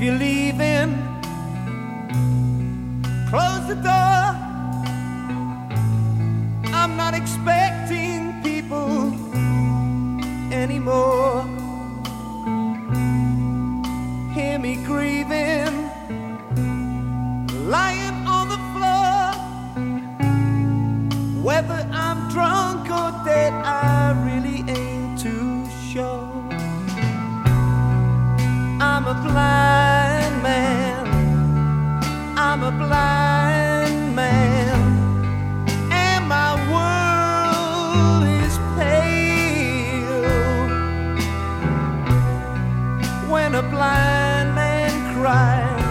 you're leaving, close the door. I'm not expecting people anymore. Hear me grieving, lying on the floor. Whether I'm drunk or dead, I really ain't too sure. I'm a blind man, I'm a blind man, and my world is pale. When a blind man cries,